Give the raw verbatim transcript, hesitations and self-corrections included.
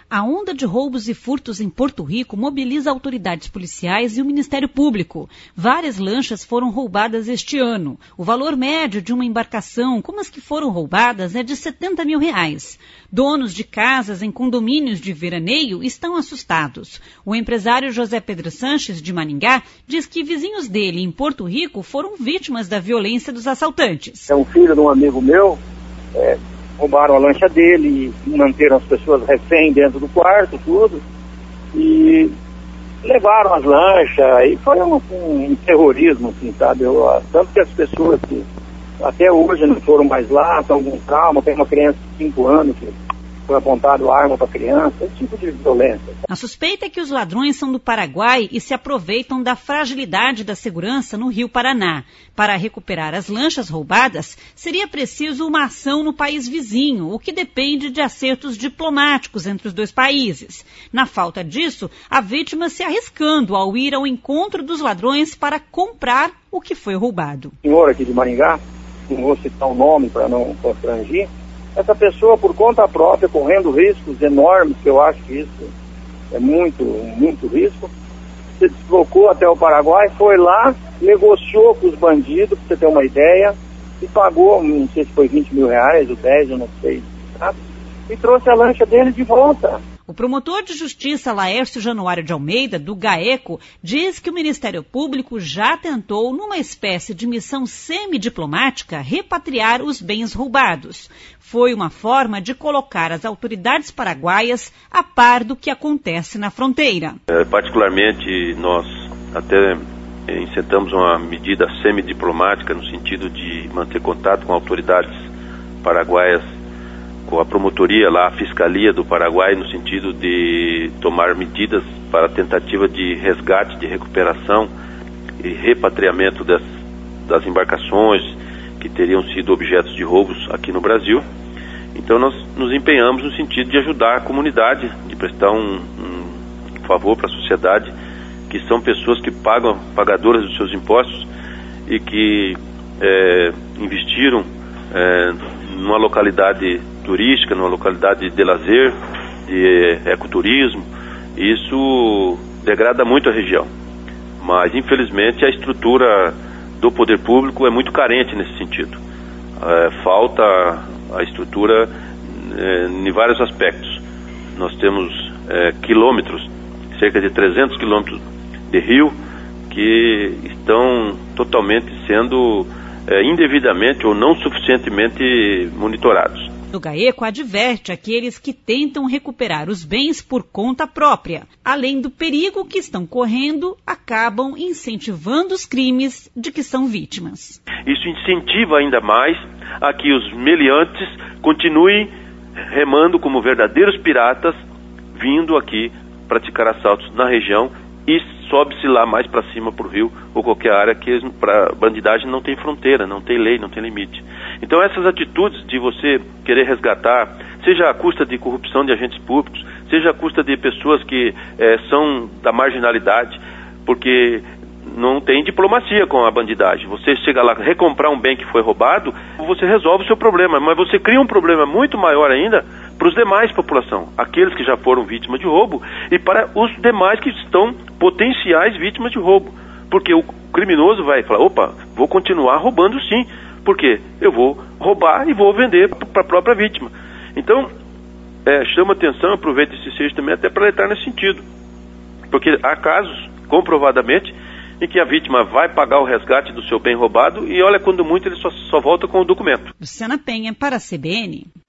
A onda de roubos e furtos em Porto Rico mobiliza autoridades policiais e o Ministério Público. Várias lanchas foram roubadas este ano. O valor médio de uma embarcação, como as que foram roubadas, é de setenta mil reais. Donos de casas em condomínios de veraneio estão assustados. O empresário José Pedro Sanches, de Maringá, diz que vizinhos dele em Porto Rico foram vítimas da violência dos assaltantes. É um filho de um amigo meu, é... roubaram a lancha dele, manteram as pessoas refém dentro do quarto, tudo, e levaram as lanchas, e foi um, um terrorismo, assim, sabe? Eu, tanto que as pessoas que até hoje não foram mais lá, estão com trauma, tem uma criança de cinco anos que foi apontado arma para a criança, esse tipo de violência. A suspeita é que os ladrões são do Paraguai e se aproveitam da fragilidade da segurança no Rio Paraná. Para recuperar as lanchas roubadas, seria preciso uma ação no país vizinho, o que depende de acertos diplomáticos entre os dois países. Na falta disso, a vítima se arriscando ao ir ao encontro dos ladrões para comprar o que foi roubado. O senhor aqui de Maringá, não vou citar o nome para não constrangir, essa pessoa, por conta própria, correndo riscos enormes, que eu acho que isso é muito, muito risco, se deslocou até o Paraguai, foi lá, negociou com os bandidos, para você ter uma ideia, e pagou, não sei se foi vinte mil reais ou dez, eu não sei, tá? E trouxe a lancha dele de volta. O promotor de justiça Laércio Januário de Almeida, do GAECO, diz que o Ministério Público já tentou, numa espécie de missão semidiplomática, repatriar os bens roubados. Foi uma forma de colocar as autoridades paraguaias a par do que acontece na fronteira. É, particularmente, nós até incitamos uma medida semidiplomática no sentido de manter contato com autoridades paraguaias, com a promotoria lá, a Fiscalia do Paraguai, no sentido de tomar medidas para a tentativa de resgate, de recuperação e repatriamento das, das embarcações que teriam sido objetos de roubos aqui no Brasil. Então nós nos empenhamos no sentido de ajudar a comunidade, de prestar um, um favor para a sociedade, que são pessoas que pagam, pagadoras dos seus impostos e que é, investiram é, numa localidade turística, numa localidade de lazer, de ecoturismo. Isso degrada muito a região, mas infelizmente a estrutura do poder público é muito carente nesse sentido. É, falta a estrutura é, em vários aspectos. Nós temos é, quilômetros, cerca de trezentos quilômetros de rio que estão totalmente sendo é, indevidamente ou não suficientemente monitorados. O GAECO adverte aqueles que tentam recuperar os bens por conta própria. Além do perigo que estão correndo, acabam incentivando os crimes de que são vítimas. Isso incentiva ainda mais a que os meliantes continuem remando como verdadeiros piratas, vindo aqui praticar assaltos na região e sobe-se lá mais para cima para o rio ou qualquer área que para bandidagem não tem fronteira, não tem lei, não tem limite. Então essas atitudes de você querer resgatar, seja à custa de corrupção de agentes públicos, seja à custa de pessoas que é, são da marginalidade, porque não tem diplomacia com a bandidagem. Você chega lá, recomprar um bem que foi roubado, você resolve o seu problema, mas você cria um problema muito maior ainda para os demais população, aqueles que já foram vítimas de roubo e para os demais que estão potenciais vítimas de roubo. Porque o criminoso vai falar, opa, vou continuar roubando sim, porque eu vou roubar e vou vender para a própria vítima. Então, é, chama atenção, aproveita esse seja também até para alertar nesse sentido. Porque há casos, comprovadamente, em que a vítima vai pagar o resgate do seu bem roubado e olha, quando muito ele só, só volta com o documento. Luciana Penha para a C B N.